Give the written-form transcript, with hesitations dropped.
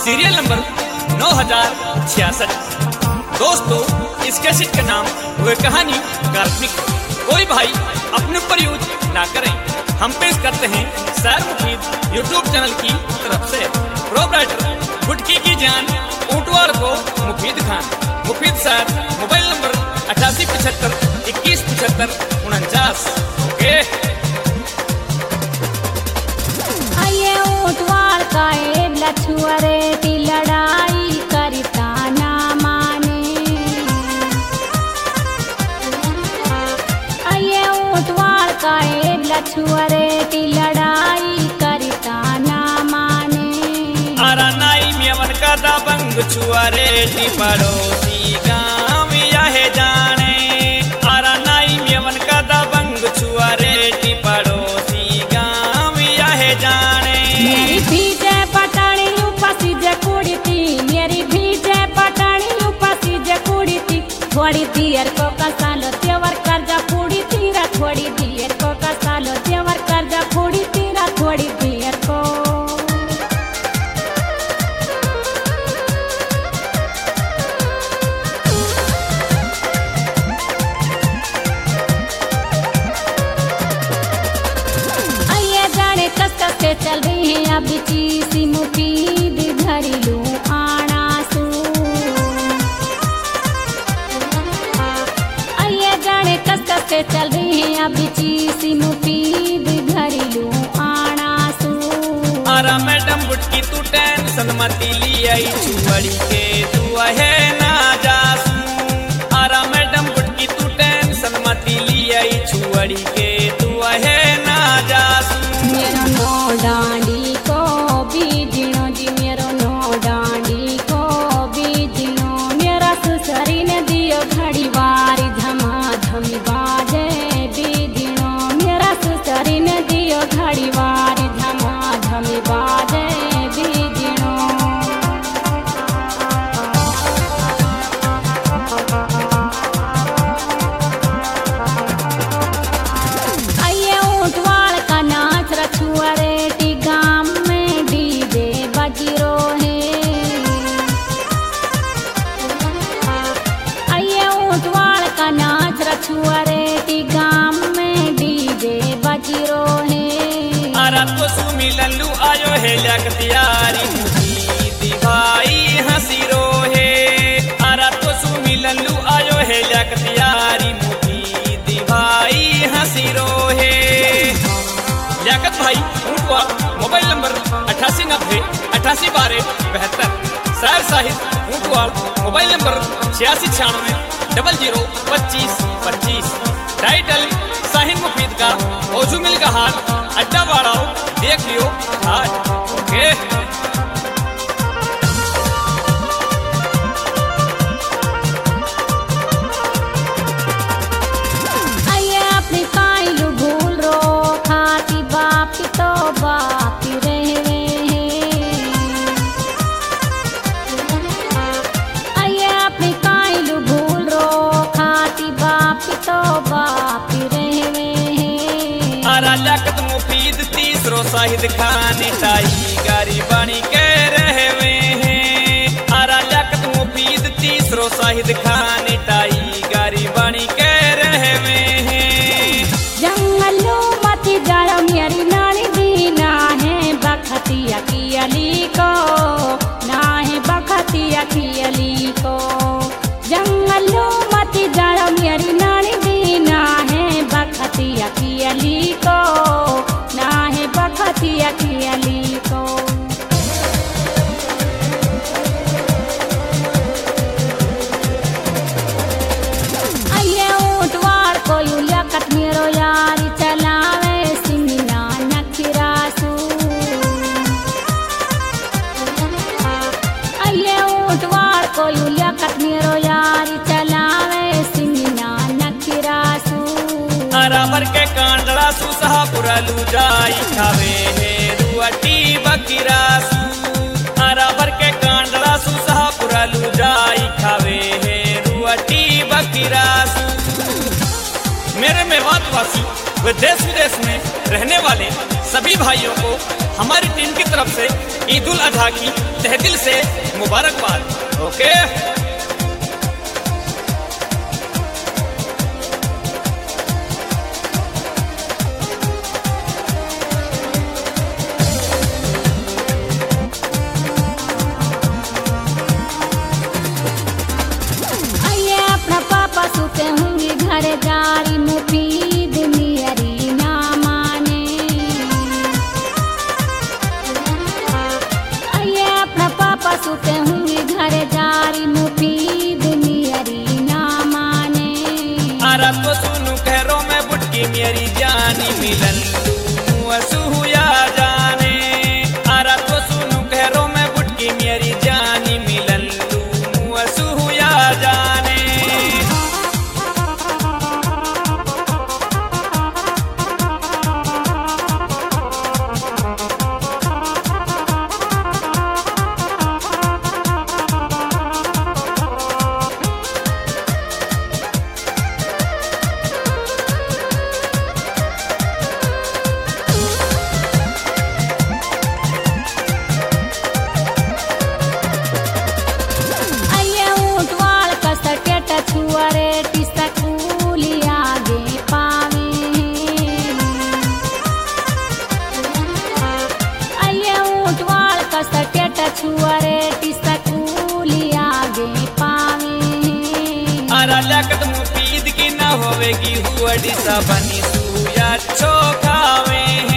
Serial number 9066। दोस्तों, इस cassette का नाम हुए कहानी काल्पनिक। कोई भाई अपने ऊपर यूज ना करें। हम पेश करते हैं सैर मुफीद यूट्यूब चैनल की तरफ से। प्रोपराइटर गुटकी की जान ऊंटवाड़ को मुफीद खान। मुफीद सैर मोबाइल नंबर 8875 2175 49। ओके। आइए ऊंटवाड़ का एक लछुआरे की लड़ाई करता ना माने। आइए ऊंटवाड़ का एक लछुआरे की लड़ाई करता ना माने। आरा नाई मेवन का दबंग छुआरे टी पड़ोसी गाँव यह जाने। आरा नाई मेवन का दबंग छुआरे टी पड़ोसी गाँव यह जाने। मेरी भीजे पटाणी उपासी जे कुड़ी थी। मेरी भीजे पटाणी उपासी जे कुड़ी थी। थोड़ी देर को कसालो तेवर कर्जा पूड़ी तीरा। थोड़ी देर को कसालो तेवर कर्जा पूड़ी तीरा। थोड़ी देर को के चल रही है अब चीसी मुफीद घरेलू आनासू। आइए जाने कस के चल रही है अब चीसी मुफीद घरेलू आनासू। आरा मैडम बुटकी तू टेंशन मती ली आई छुआड़ी के दुआ है ना जासू। आरा मैडम बुटकी तू टेंशन मती ली आई छुआड़ी के दुआ है ना जासू। मेरो नो डांडी को बीजनो जी। मेरो नो डांडी को बीजनो। मेरा सुसरी ने दियो घड़ी वारी धमा धमी बाजे बीजनो। मेरा सुसरी ने दियो घड़ी वारी धमा धमी बाजे बीजनो। आइए ऊंटवाड़ का नाच रछुआरे टी गाम में डीजे बजरो है। आइए ऊंटवाड़ का नाच रछुआरे टी गाम में डीजे बजरो है। आरा तो सुमी लल्लू आयो है लगतियारी मुफीद भाई हंसी रोहे। आरा तो सुमी लल्लू आयो है लगतियारी मुफीद भाई हंसी रोहे। लियाकत भाई ऊंटवाड़ मोबाइल नंबर 8890 8812 72। सैर साहिब ऊंटवाड़ मोबाइल नंबर 8696 00 25 25। टाइटल साहिब मुफीद का ओजू मिल का हाल अड्डा वाड़ा देख लियो आज। ओके। आइए अपनी काइलू भूल रो खाती बाप तो बाप रहे हैं। आइए अपनी काइलू भूल रो खाती बाप तो बाप रहे हैं। आरा लियाकत मुफीद तीसरो शाहिद खान ताई गारी बानी के रहवे हैं। आरा लियाकत मुफीद तीसरो शाहिद खान ताई गारी बानी के रहवे हैं। जंगलों मती जाड़ा मेरी नानी दी ना है बखतिया की अली को। ना है बखतिया की अली को। जंगलों मती जाड़ा मेरी नानी दी ना है बखतिया की अली को। ना है बखतिया की अली को। आइए ऊंटवाड़ को यूं लियाकत मेरो यारी चलावे सिमिना नखिरासू। आइए ऊंटवाड़ को यूं लियाकत मेरो यारी चलावे सिमिना नखिरासू। आराबर के कांडड़ा सुसहा पुरलू जाई खावे है रुअटी बकिरासू। आराबर के कांडड़ा सुसहा पुरलू जाई खावे है रुअटी बकिरासू। मेरे मेवात वासी व देश विदेश में रहने वाले सभी सभी भाइयों को हमारी टीम की तरफ से ईद उल अजहा की तहे दिल से मुबारकबाद। ओके। सुते होंगे घर जारी मुफीद मेरी ना माने। ये अपना पापा सुते होंगे घर जारी मुफीद मेरी ना माने। अरे तो सुनू खैरों में बुटकी मेरी जानी मिलन सुहुया जाने। अरे तो सुनू खैरों में बुटकी मेरी जानी मिलन सुहुया जाने। छुआरे टिसा कूली आगे पावे। आइए ऊंटवाल का सटेट छुआरे टिसा कूली आगे पावे। अरे लकत मुफीद की न होवेगी हुआ डिसा बनी सुया चौकावे।